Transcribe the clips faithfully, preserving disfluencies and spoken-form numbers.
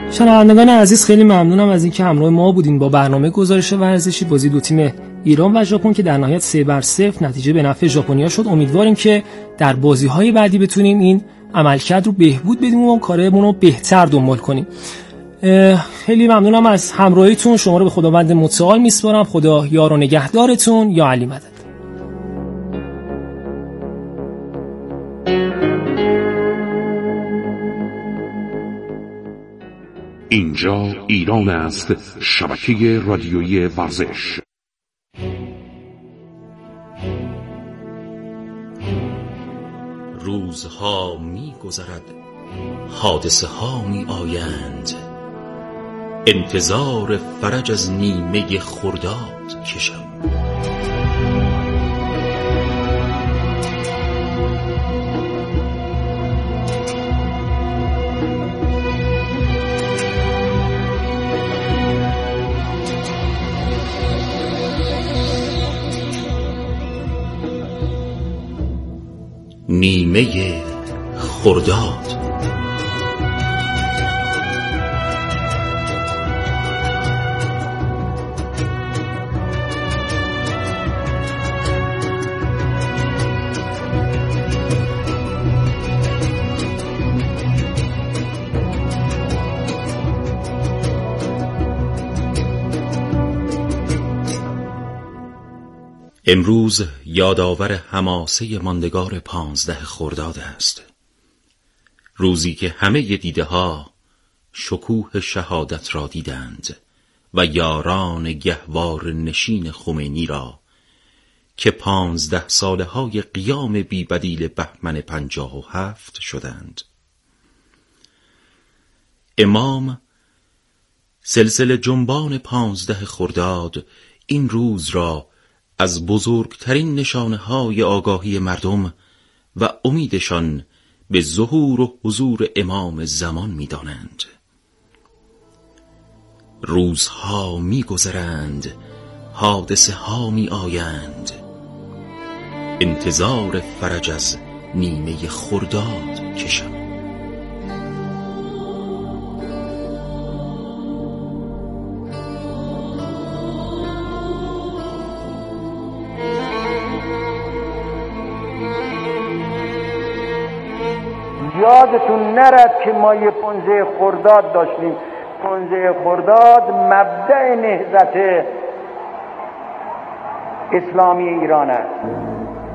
شنوندگان عزیز، خیلی ممنونم از اینکه همراه ما بودین با برنامه گزارش ورزشی بازی دو تیم ایران و ژاپن که در نهایت سه بر صفر نتیجه به نفع ژاپنیا شد. امیدواریم که در بازی‌های بعدی بتونیم این عملکرد رو بهبود بدیم و کارمون رو بهتر دنبال کنیم. خیلی ممنونم از همراهیتون. شما رو به خداوند متعال میسپارم. خدا یار و نگهدارتون. یا علی مدد. اینجا ایران است، شبکه رادیویی ورزش. روزها می گذرد، حادثه ها می آیند، انتظار فرج از نیمه خرداد کشم. نیمه خرداد. امروز یادآور حماسه ماندگار پانزده خرداد است، روزی که همه دیده ها شکوه شهادت را دیدند و یاران گهوار نشین خمینی را که پانزده ساله های قیام بی بدیل بهمن پنجاه و هفت شدند. امام سلسله جنبان پانزده خرداد این روز را از بزرگترین نشانه‌های آگاهی مردم و امیدشان به ظهور و حضور امام زمان می‌دانند. روزها می‌گذرند، حادثه ها می‌آیند، انتظار فرج از نیمه خرداد کشم. یادتون نرد که ما یه پانزده خرداد داشتیم. پانزده خرداد مبدأ نهضت اسلامی ایران است.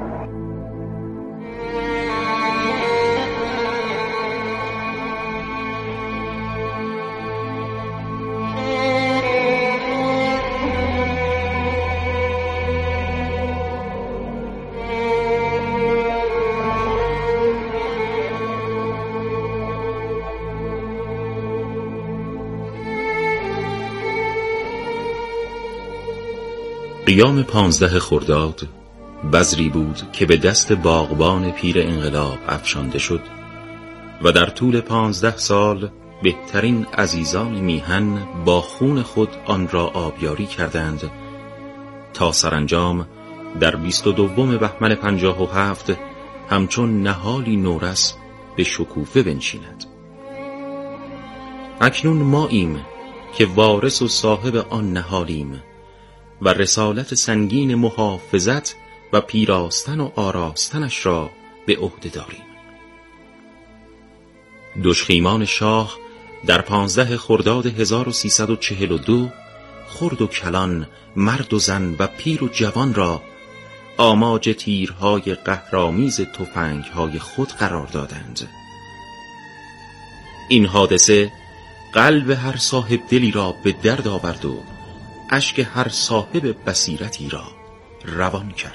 قیام پانزده خرداد بذری بود که به دست باغبان پیر انقلاب افشانده شد و در طول پانزده سال بهترین عزیزان میهن با خون خود آن را آبیاری کردند تا سرانجام در بیست و دوم بهمن پنجاه و هفت همچون نهالی نورس به شکوفه بنشیند. اکنون ماییم که وارث و صاحب آن نهالیم و رسالت سنگین محافظت و پیراستن و آراستنش را به عهده داریم. دژخیمان شاه در پانزده خرداد هزار و سیصد و چهل و دو خرد و کلان، مرد و زن و پیر و جوان را آماج تیرهای قهرآمیز تفنگهای خود قرار دادند. این حادثه قلب هر صاحب دلی را به درد آورد و اشک هر صاحب بصیرتی را روان کرد.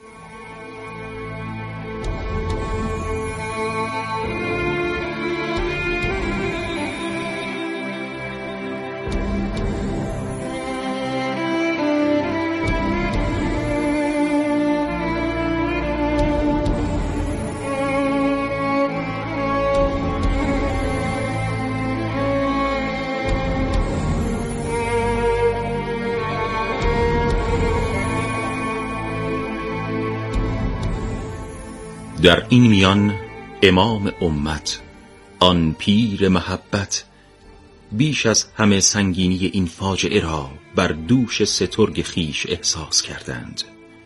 در این میان امام امت، آن پیر محبت، بیش از همه سنگینی این فاجعه را بر دوش سترگ خیش احساس کردند.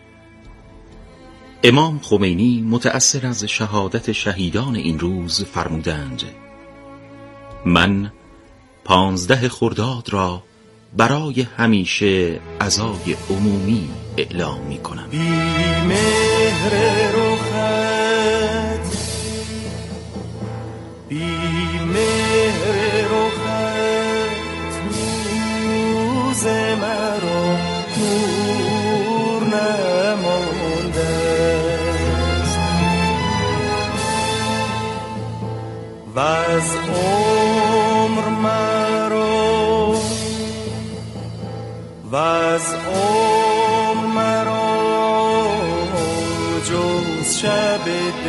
امام خمینی متأثر از شهادت شهیدان این روز فرمودند: من پانزده خرداد را برای همیشه عزای عمومی اعلام می کنم. بی مهر رخت، بی مهر رخت، روز مرا نور نمانده است و از عمر مرا و از عمر مرا جز شب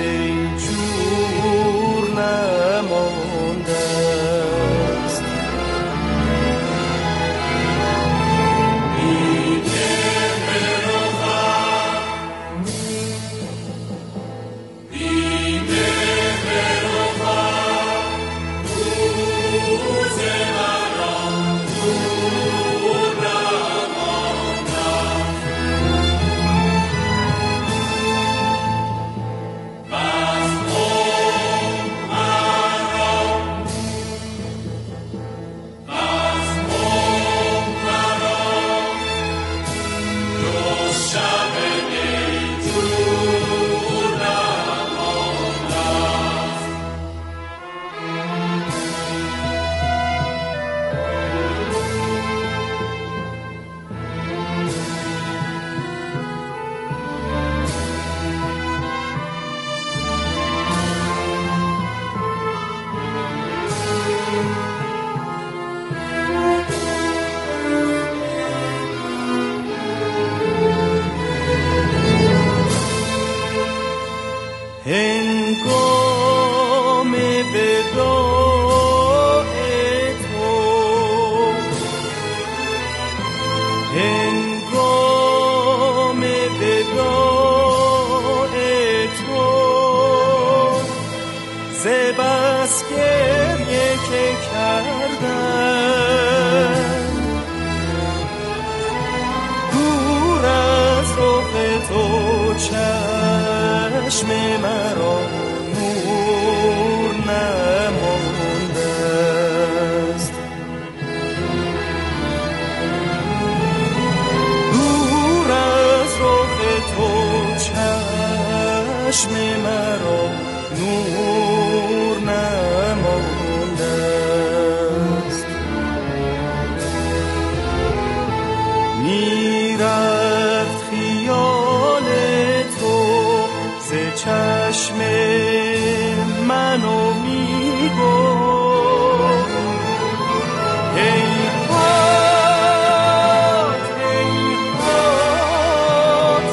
دیجور نمانده است. هنگام وداع تو، هنگام وداع تو، ز بس گریه که کردم دور از رخ تو، چشم مرا نور نمانده است. دور از رخ تو، چشم مرا نور نمانده است. میرفت خیال تو ز چشم منو میگفت هیهات هیهات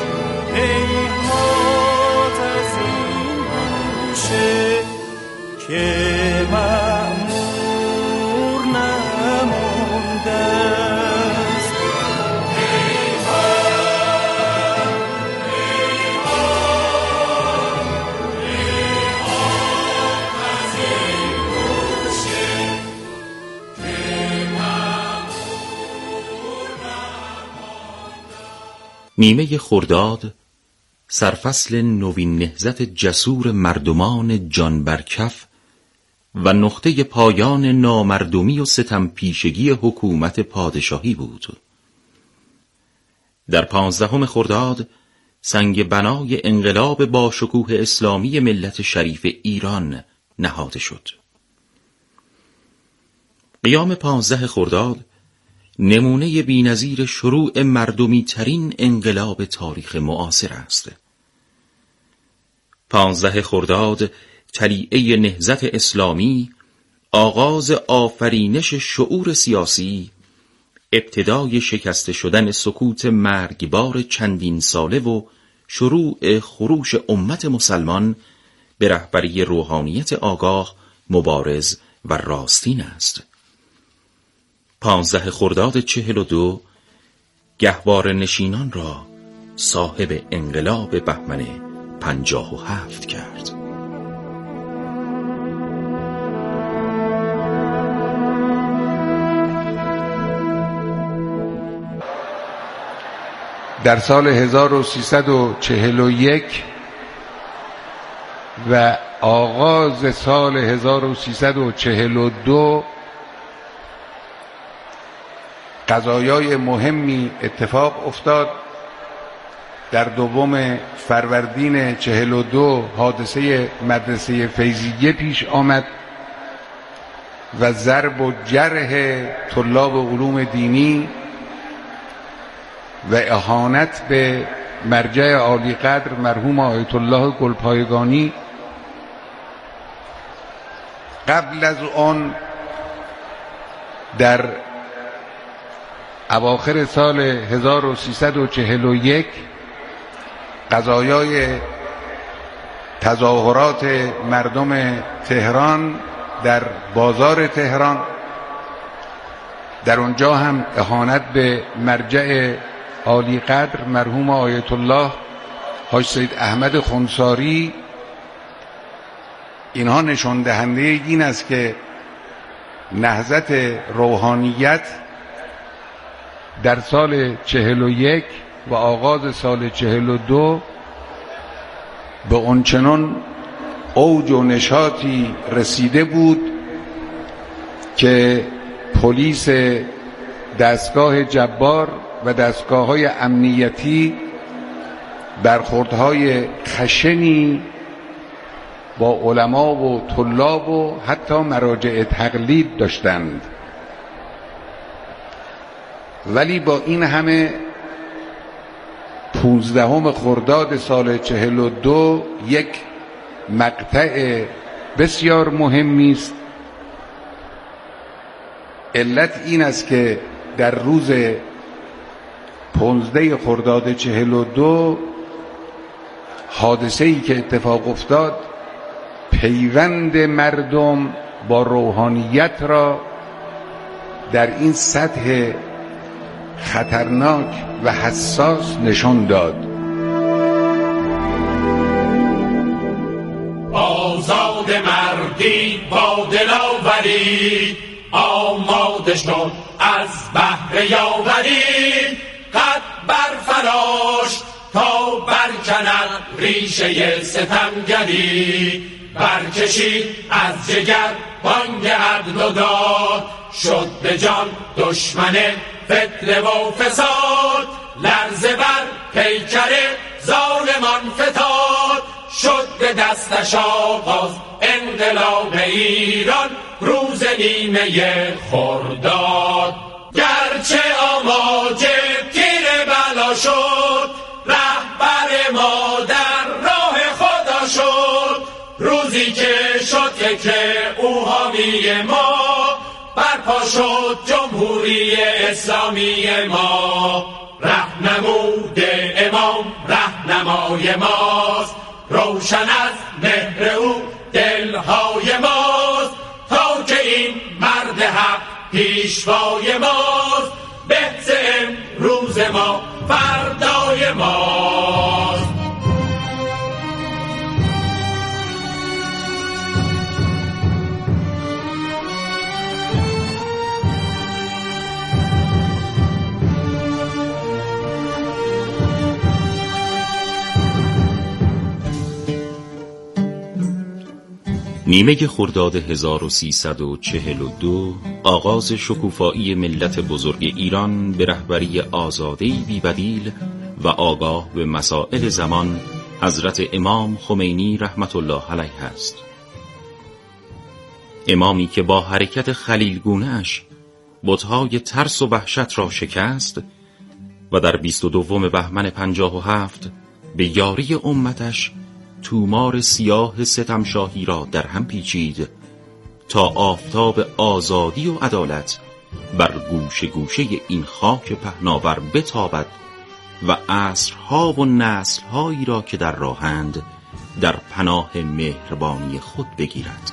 هیهات از این گوشه که مأمور نمانده است. نیمه خرداد، سرفصل نوین نهضت جسور مردمان جان برکف و نقطه پایان نامردمی و ستم پیشگی حکومت پادشاهی بود. در پانزدهم خرداد سنگ بنای انقلاب با شکوه اسلامی ملت شریف ایران نهاده شد. قیام پانزده خرداد نمونه بی‌نظیر شروع مردمی ترین انقلاب تاریخ معاصر است. پانزده خرداد طلیعه نهضت اسلامی، آغاز آفرینش شعور سیاسی، ابتدای شکسته شدن سکوت مرگبار چندین ساله و شروع خروش امت مسلمان به رهبری روحانیت آگاه، مبارز و راستین است. پانزده خرداد چهل و دو گهواره نشینان را صاحب انقلاب بهمن پنجاه و هفت کرد. در سال هزار و سیصد و چهل و یک و آغاز سال هزار و سیصد و چهل و دو قضایای مهمی اتفاق افتاد. در دوم فروردین چهل و دو حادثه مدرسه فیضیه پیش آمد و ضرب و جرح طلاب علوم دینی و اهانت به مرجع عالی قدر مرحوم آیت الله گلپایگانی. قبل از آن در اواخر سال هزار و سیصد و چهل و یک قضایای تظاهرات مردم تهران در بازار تهران، در اونجا هم اهانت به مرجع عالی قدر مرحوم آیت الله حاج سید احمد خنثاری، اینها نشان دهنده این است که نهضت روحانیت در سال چهل و یک و آغاز سال چهل و دو به اونچنان اوج و نشاطی رسیده بود که پلیس دستگاه جبار و دستگاه‌های امنیتی برخوردهای خشنی با علما و طلاب و حتی مراجع تقلید داشتند. ولی با این همه پونزدهم خرداد سال چهل و دو یک مقطع بسیار مهمی است. علت این است که در روز پانزده خرداد چهل و دو حادثه‌ای که اتفاق افتاد پیوند مردم با روحانیت را در این سطح خطرناک و حساس نشان داد. آزاد مردی با دلاوری آماده شد از بهر یاوری، قد برفراش تا برکند ریشه ستمگری، برکشید از جگر بانگ عدل و داد، شد به جان دشمن فتنه و فساد، لرزه بر پیکر ظالمان فتاد، شد به دستش آغاز انقلاب ایران روز نیمه خرداد. گرچه آماج تیر بلا شد، رهبر ما در راه خدا شد، روزی که شد که او حامی ما، برپا شد جمهوری اسلامی ما. رهنمود امام رهنمای ماست، روشن از مهر او دلهای ماست، تا که این مرد حق پیشوای ماست، بهز امروز ما فردای ماست. نیمه خرداد هزار و سیصد و چهل و دو آغاز شکوفایی ملت بزرگ ایران به رهبری آزاده‌ای بی‌بدیل و آگاه به مسائل زمان حضرت امام خمینی رحمت الله علیه است. امامی که با حرکت خلیلگونه‌اش بت‌های ترس و وحشت را شکست و در بیست و دوم بهمن پنجاه و هفت به یاری امتش تومار سیاه ستمشاهی را در هم پیچید تا آفتاب آزادی و عدالت بر گوشه گوشه این خاک پهناور بتابد و عصرها و نسلهایی را که در راهند در پناه مهربانی خود بگیرد.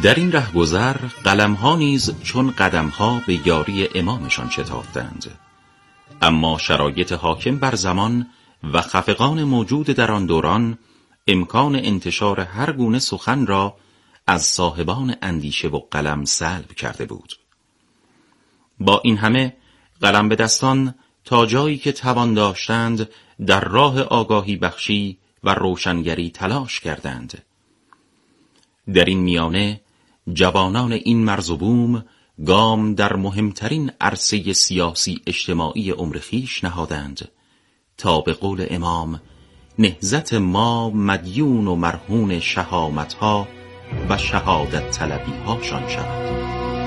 در این رهگذر قلم‌ها نیز چون قدم‌ها به یاری امامشان شتافتند، اما شرایط حاکم بر زمان و خفقان موجود در آن دوران امکان انتشار هر گونه سخن را از صاحبان اندیشه و قلم سلب کرده بود. با این همه قلم به دستان تا جایی که توان داشتند در راه آگاهی بخشی و روشنگری تلاش کردند. در این میانه جوانان این مرز و بوم گام در مهمترین عرصه سیاسی اجتماعی عمر خویش نهادند تا به قول امام نهضت ما مدیون و مرهون شهامتها و شهادت طلبی هاشان شود.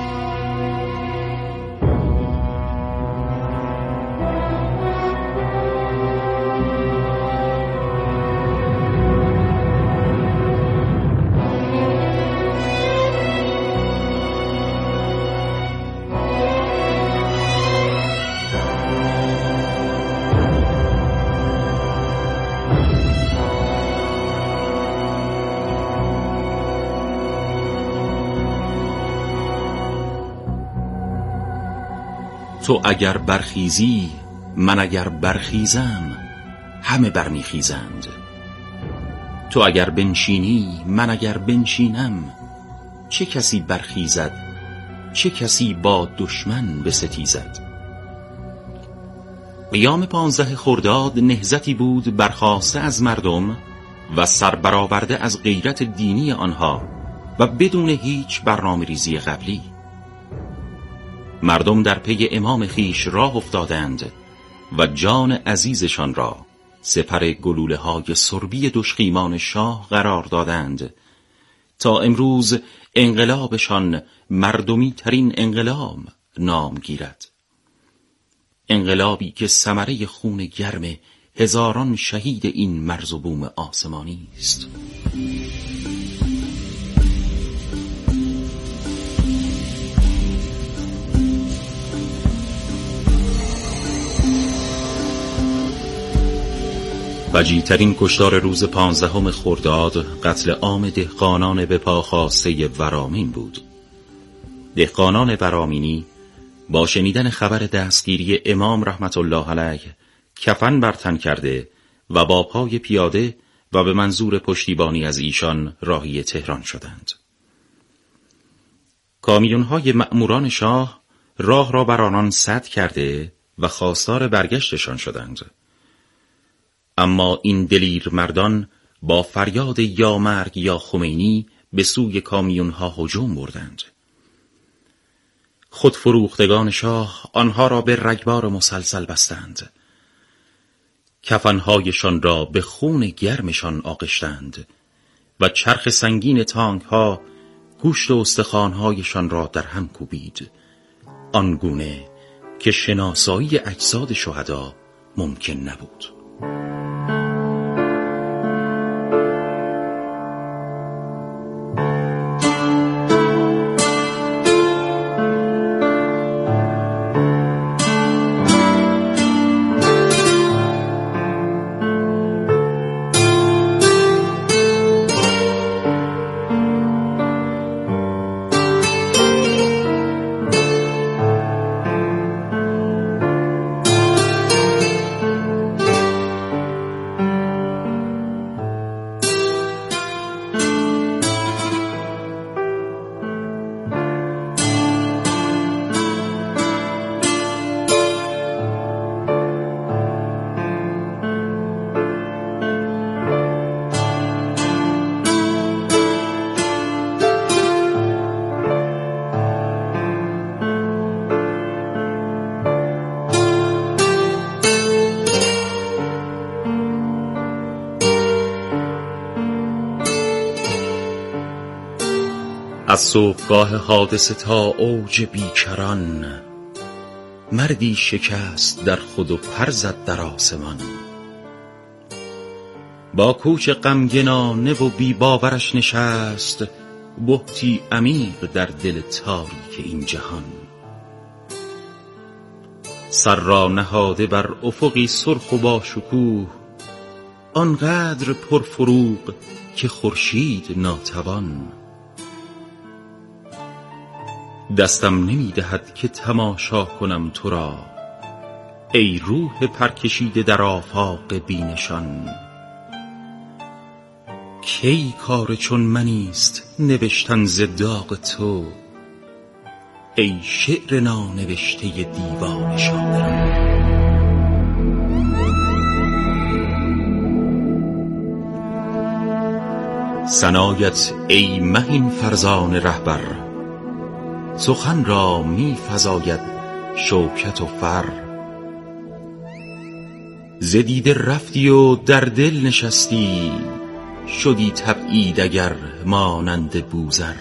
تو اگر برخیزی من اگر برخیزم همه برمیخیزند. تو اگر بنشینی من اگر بنشینم چه کسی برخیزد چه کسی با دشمن بستیزد. قیام پانزده خرداد نهضتی بود برخاسته از مردم و سربرآورده از غیرت دینی آنها و بدون هیچ برنامه ریزی قبلی. مردم در پی امام خیش راه افتادند و جان عزیزشان را سپر گلوله های سربی دشخیمان شاه قرار دادند تا امروز انقلابشان مردمی ترین انقلاب نام گیرد. انقلابی که ثمره خون گرم هزاران شهید این مرز و بوم آسمانی است. فجیع‌ترین کشتار روز پانزدهم خرداد قتل عام دهقانان به پا خواسته ورامین بود. دهقانان ورامینی با شنیدن خبر دستگیری امام رحمت الله علیه کفن بر تن کرده و با پای پیاده و به منظور پشتیبانی از ایشان راهی تهران شدند. کامیون‌های مأموران شاه راه را بر آنان سد کرده و خواستار برگشتشان شدند. اما این دلیر مردان با فریاد یا مرگ یا خمینی به سوی کامیونها هجوم بردند. خود فروختگان شاه آنها را به رگبار مسلسل بستند. کفنهایشان را به خون گرمشان آغشتند و چرخ سنگین تانک ها گوشت و استخوانهایشان را در هم کوبید، آنگونه که شناسایی اجساد شهدا ممکن نبود. از صبحگاه حادثه تا اوج بیکران، مردی شکست در خود و پر زد در آسمان. با کوچ غمگنانه و بی باورش نشست، بهتی عمیق در دل تاریک این جهان. سر را نهاده بر افقی سرخ و با شکوه، آنقدر پرفروغ که خورشید ناتوان. دستم نمی دهد که تماشا کنم تو را، ای روح پرکشیده در آفاق بینشان. کی کار چون منیست نوشتن ز داغ تو، ای شعر نانوشته دیوان شاعران. ثنایت ای مهین فرزان رهبر، سخن را می فزاید شوکت و فر. ز دیده رفتی و در دل نشستی، شدی تبعید اگر مانند بوذر.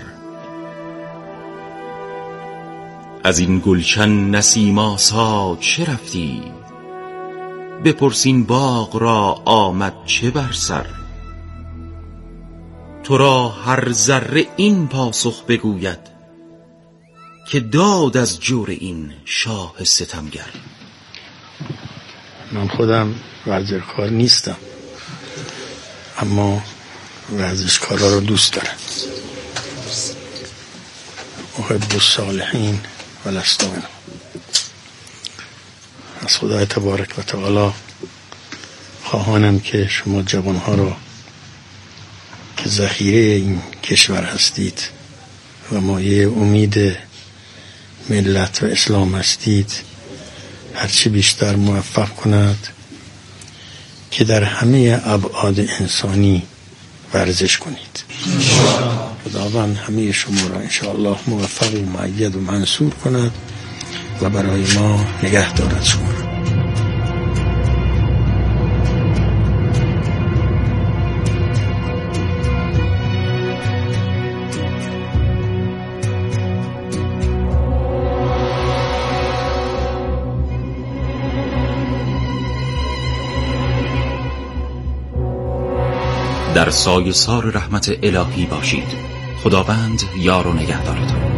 از این گلشن نسیم آسا چه رفتی، بپرس این باغ را آمد چه بر سر. تو را هر ذره این پاسخ بگوید، که داد از جور این شاه ستمگر. من خودم ورزشکار نیستم، اما ورزشکارا رو دوست دارم. محب الصالحین و لست منهم. از خدای تبارک و تعالی خواهانم که شما جوانها رو که ذخیره این کشور هستید و مایه امید ملت و اسلام هستید، هرچی بیشتر موفق کند که در همه ابعاد انسانی ورزش کنید. خداوند همه شما را انشاءالله موفق و مؤید و منصور کند و برای ما نگه دارد شما را. در سایه سار رحمت الهی باشید. خداوند یار و نگهدارتان.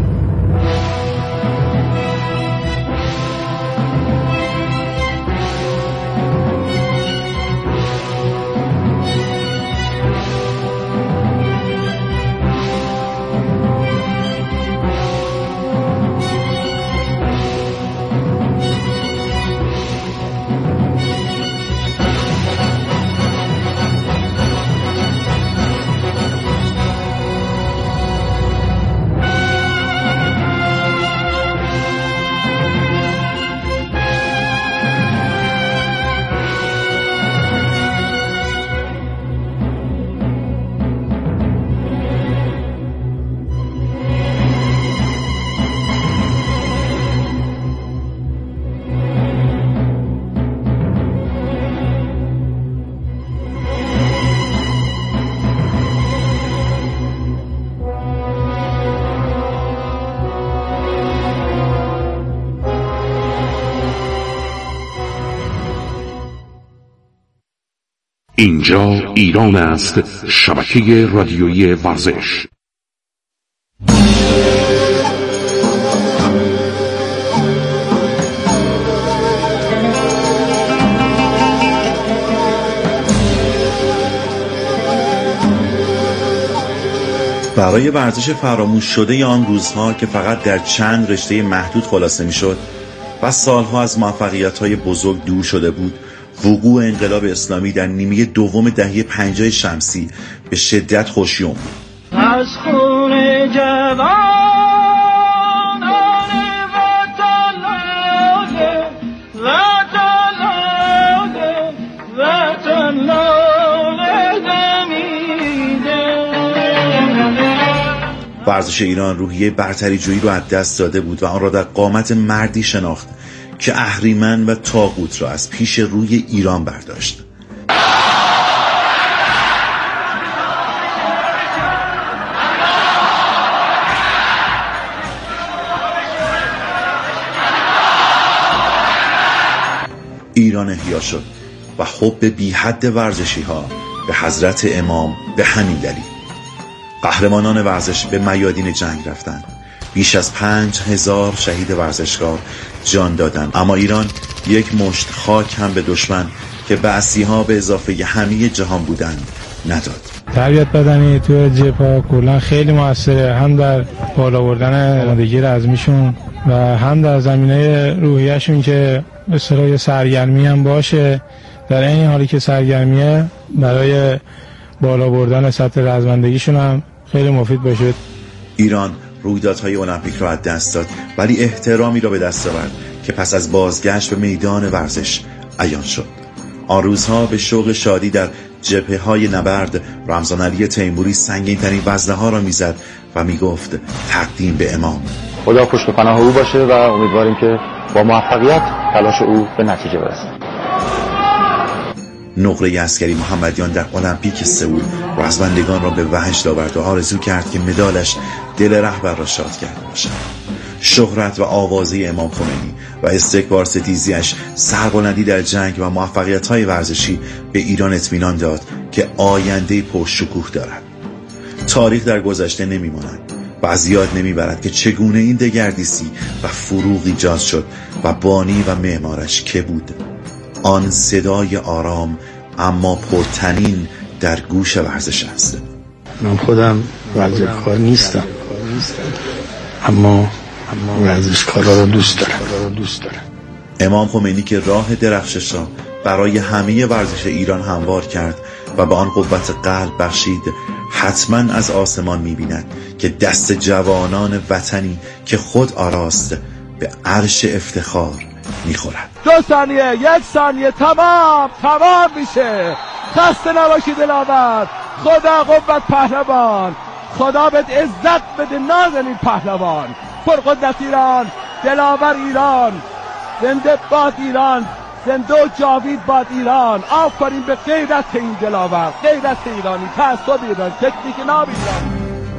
اینجا ایران است، شبکه رادیویی ورزش. برای ورزش فراموش شده آن روزها که فقط در چند رشته محدود خلاصه میشد و سالها از موفقیت‌های بزرگ دور شده بود، وقوع انقلاب اسلامی در نیمه دوم دهه پنجاه شمسی به شدت خوشیوم بود. از خون جوانان وطن لاله وطن لاله وطن لاله دمیده. ورزش ایران روحیه برتری جویی رو از دست داده بود و آن را در قامت مردی شناخت که اهریمن و طاغوت را از پیش روی ایران برداشت. ایران احیا شد و حب بی حد ورزشی ها به حضرت امام به همین دلیل. قهرمانان ورزش به میادین جنگ رفتند. بیش از پنج هزار شهید ورزشکار جان دادند، اما ایران یک مشت خاک هم به دشمن که بعثی‌ها به اضافه همه جهان بودند نداد. تربیت بدنی تو جبهه کلا خیلی موثره، هم در بالا بردن آمادگی رزمیشون و هم در زمینه روحیه‌شون که به اصطلاح سرگرمی هم باشه، در این حالی که سرگرمیه برای بالا بردن سطح رزمندگیشون هم خیلی مفید باشه. ایران رویدادهای المپیک را از دست داد، ولی احترامی را به دست آورد که پس از بازگشت به میدان ورزش عیان شد. آن روزها به شوق شادی در جبهه‌های نبرد رمضان علی تیموری سنگین ترین وزنه ها را میزد و میگفت تقدیم به امام. خدا پشت و پناه او باشه و امیدواریم که با موفقیت تلاش او به نتیجه برسه. نقره عسکری محمدیان در المپیک سئول رزمندگان را به وحشت آورد و آرزو کرد که مدالش دل رهبر را شاد کرده باشد. شهرت و آوازه امام خمینی و استکبار ستیزیش سربلندی در جنگ و موفقیت‌های ورزشی به ایران اطمینان داد که آینده پرشکوه دارد. تاریخ در گذشته نمی‌ماند و از یاد نمیبرد که چگونه این دگردیسی و فروغ ایجاد شد و بانی و معمارش که بود. آن صدای آرام اما پرتنین در گوش ورزش است. من خودم ورزشکار نیستم، اما ورزشکارا رو دوست دارم. امام خمینی که راه درخشش را برای همه ورزش ایران هموار کرد و به آن قوت قلب بخشید، حتما از آسمان می‌بیند که دست جوانان وطنی که خود آراست به عرش افتخار می‌خورد. دو ثانیه، یک ثانیه، تمام تمام میشه. خسته نباشی دلاور. خدا قوت پهلوان، خدا بهت عزت بده نازنین پهلوان. پرقدرت ایران، دلاور ایران، زنده باد ایران، زنده و جاوید باد ایران. آفرین به غیرت این دلاور، غیرت ایرانی، تعصب ایران، تکنیک ناب ایران.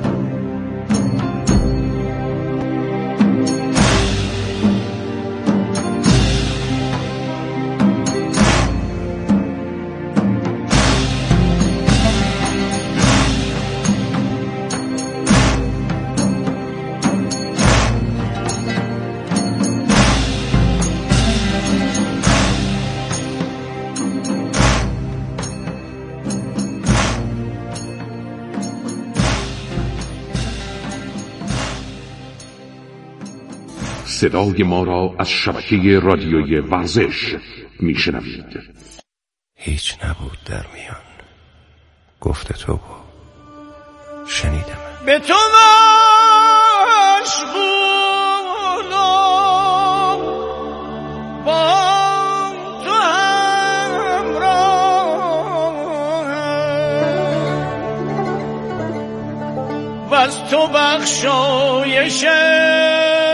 صدای ما را از شبکه رادیوی ورزش میشنوید. هیچ نبود در میان گفت تو و شنیدم. به تو مشغولم، با تو همراهم و از تو بخشایشم